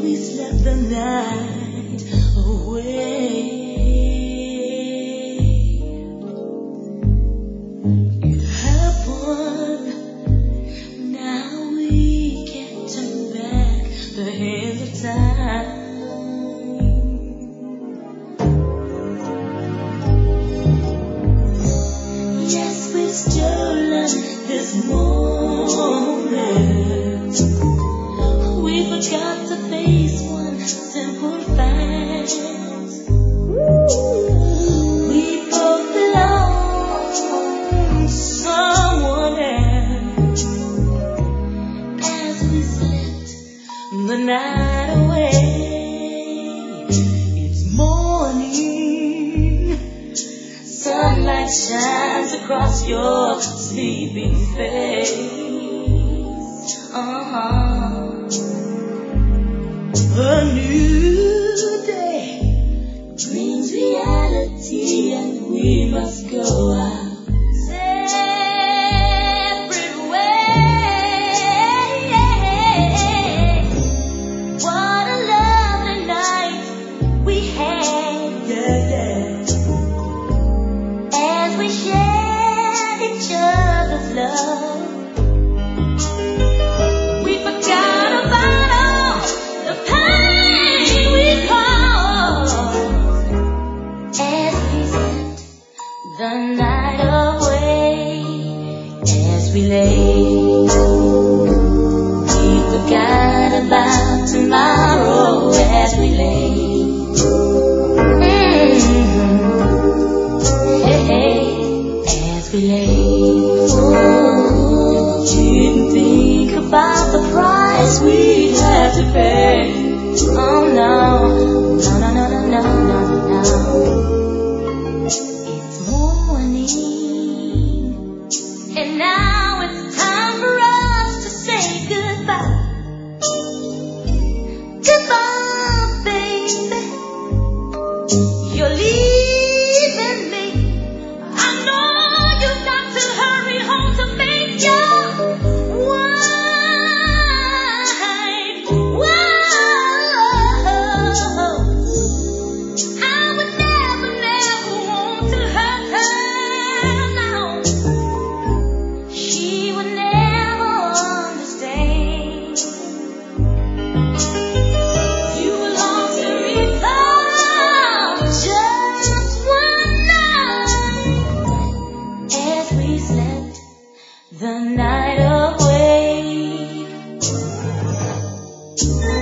we slept the night away. It happened. Now we can't turn back the hands of time. Yes, we've stolen this moment. We forgot to face one simple fact. We both belong to someone else. As we slept the night away, it's morning. Sunlight shines across your sleeping face. A new day brings reality, and we must go our separate ways. What a lovely night we had, as we shared each other's love. We forgot about all the pain we caused as we slept the night away. As we lay, we forgot about tomorrow. As we lay, as we lay, didn't think about the price we'd have to pay. Oh no, no, no, no, no, no, no, no. It's morning, and now it's time for us to say goodbye. Goodbye, baby. You're leaving me. I know you've got to hurry home to make your wife. Whoa. I would never, never want to hurt her now. She would never understand. You will long to return just one night, as we slept the night away.